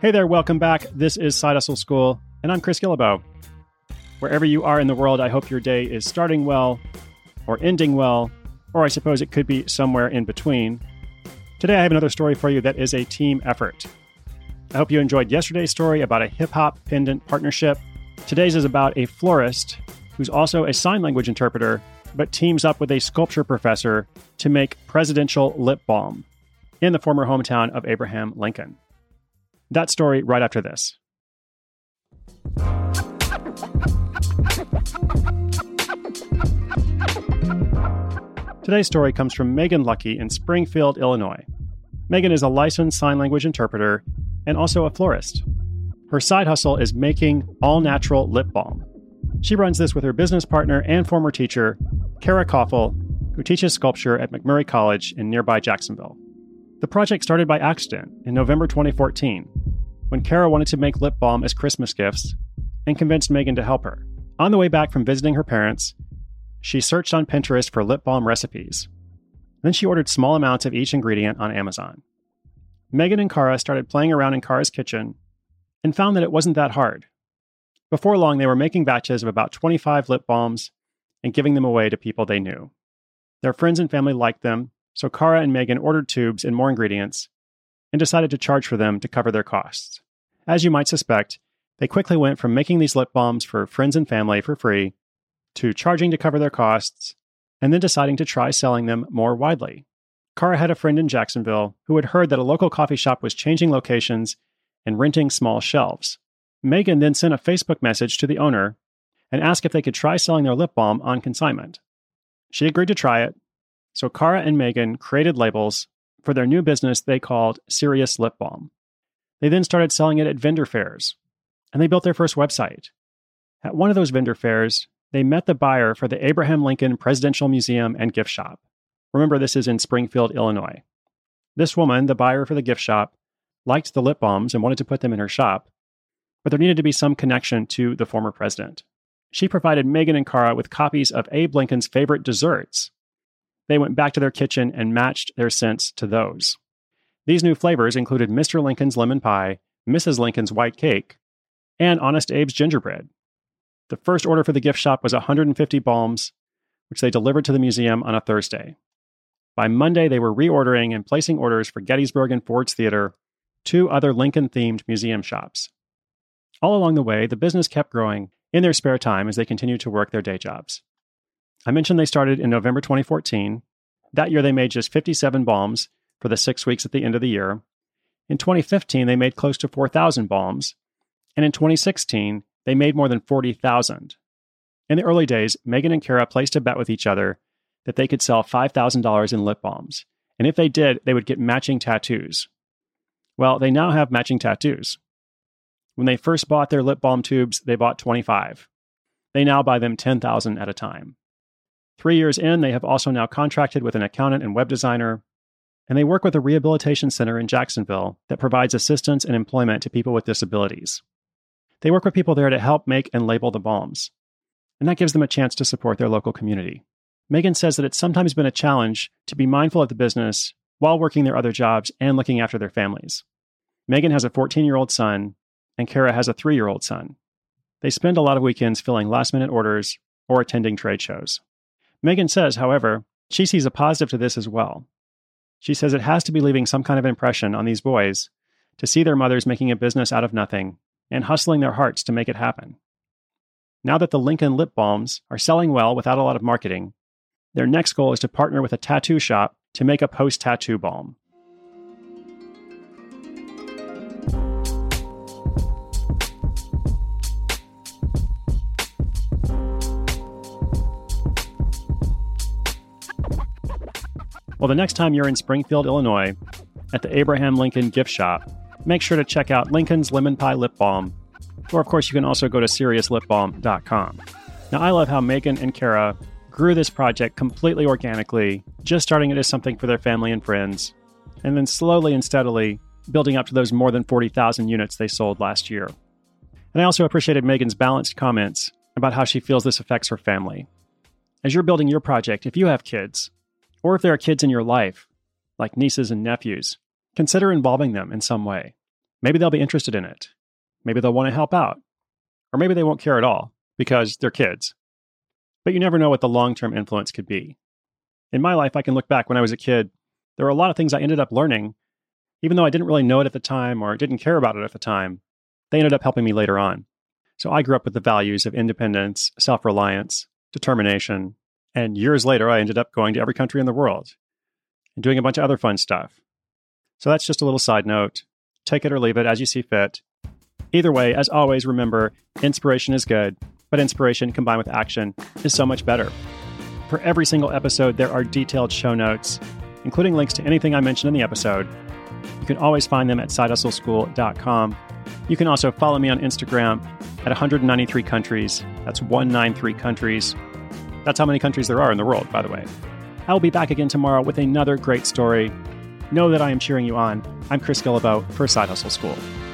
Hey there, welcome back. This is Side Hustle School, and I'm Chris Guillebeau. Wherever you are in the world, I hope your day is starting well, or ending well, or I suppose it could be somewhere in between. Today I have another story for you that is a team effort. I hope you enjoyed yesterday's story about a hip-hop pendant partnership. Today's is about a florist who's also a sign language interpreter, but teams up with a sculpture professor to make presidential lip balm in the former hometown of Abraham Lincoln. That story right after this. Today's story comes from Megan Lucky in Springfield, Illinois. Megan is a licensed sign language interpreter and also a florist. Her side hustle is making all-natural lip balm. She runs this with her business partner and former teacher, Kara Koffel, who teaches sculpture at McMurray College in nearby Jacksonville. The project started by accident in November 2014, when Kara wanted to make lip balm as Christmas gifts and convinced Megan to help her. On the way back from visiting her parents, she searched on Pinterest for lip balm recipes. Then she ordered small amounts of each ingredient on Amazon. Megan and Kara started playing around in Kara's kitchen and found that it wasn't that hard. Before long, they were making batches of about 25 lip balms and giving them away to people they knew. Their friends and family liked them, so Kara and Megan ordered tubes and more ingredients and decided to charge for them to cover their costs. As you might suspect, they quickly went from making these lip balms for friends and family for free to charging to cover their costs and then deciding to try selling them more widely. Kara had a friend in Jacksonville who had heard that a local coffee shop was changing locations and renting small shelves. Megan then sent a Facebook message to the owner and asked if they could try selling their lip balm on consignment. She agreed to try it, so Kara and Megan created labels for their new business they called Serious Lip Balm. They then started selling it at vendor fairs, and they built their first website. At one of those vendor fairs, they met the buyer for the Abraham Lincoln Presidential Museum and Gift Shop. Remember, this is in Springfield, Illinois. This woman, the buyer for the gift shop, liked the lip balms and wanted to put them in her shop, but there needed to be some connection to the former president. She provided Megan and Kara with copies of Abe Lincoln's favorite desserts. They went back to their kitchen and matched their scents to those. These new flavors included Mr. Lincoln's lemon pie, Mrs. Lincoln's white cake, and Honest Abe's gingerbread. The first order for the gift shop was 150 balms, which they delivered to the museum on a Thursday. By Monday, they were reordering and placing orders for Gettysburg and Ford's Theater, two other Lincoln-themed museum shops. All along the way, the business kept growing in their spare time as they continued to work their day jobs. I mentioned they started in November 2014. That year, they made just 57 balms for the 6 weeks at the end of the year. In 2015, they made close to 4,000 balms. And in 2016, they made more than 40,000. In the early days, Megan and Kara placed a bet with each other that they could sell $5,000 in lip balms. And if they did, they would get matching tattoos. Well, they now have matching tattoos. When they first bought their lip balm tubes, they bought 25. They now buy them 10,000 at a time. 3 years in, they have also now contracted with an accountant and web designer, and they work with a rehabilitation center in Jacksonville that provides assistance and employment to people with disabilities. They work with people there to help make and label the balms, and that gives them a chance to support their local community. Megan says that it's sometimes been a challenge to be mindful of the business while working their other jobs and looking after their families. Megan has a 14-year-old son, and Kara has a 3-year-old son. They spend a lot of weekends filling last-minute orders or attending trade shows. Megan says, however, she sees a positive to this as well. She says it has to be leaving some kind of impression on these boys to see their mothers making a business out of nothing and hustling their hearts to make it happen. Now that the Lincoln lip balms are selling well without a lot of marketing, their next goal is to partner with a tattoo shop to make a post-tattoo balm. Well, the next time you're in Springfield, Illinois, at the Abraham Lincoln gift shop, make sure to check out Lincoln's Lemon Pie Lip Balm, or of course you can also go to SeriousLipBalm.com. Now, I love how Megan and Kara grew this project completely organically, just starting it as something for their family and friends, and then slowly and steadily building up to those more than 40,000 units they sold last year. And I also appreciated Megan's balanced comments about how she feels this affects her family. As you're building your project, if you have kids, or if there are kids in your life, like nieces and nephews, consider involving them in some way. Maybe they'll be interested in it. Maybe they'll want to help out. Or maybe they won't care at all because they're kids. But you never know what the long-term influence could be. In my life, I can look back when I was a kid. There were a lot of things I ended up learning, even though I didn't really know it at the time or didn't care about it at the time. They ended up helping me later on. So I grew up with the values of independence, self-reliance, determination, and years later, I ended up going to every country in the world and doing a bunch of other fun stuff. So that's just a little side note. Take it or leave it as you see fit. Either way, as always, remember, inspiration is good, but inspiration combined with action is so much better. For every single episode, there are detailed show notes, including links to anything I mentioned in the episode. You can always find them at sidehustleschool.com. You can also follow me on Instagram at 193 countries. That's 193 countries. That's how many countries there are in the world, by the way. I will be back again tomorrow with another great story. Know that I am cheering you on. I'm Chris Guillebeau for Side Hustle School.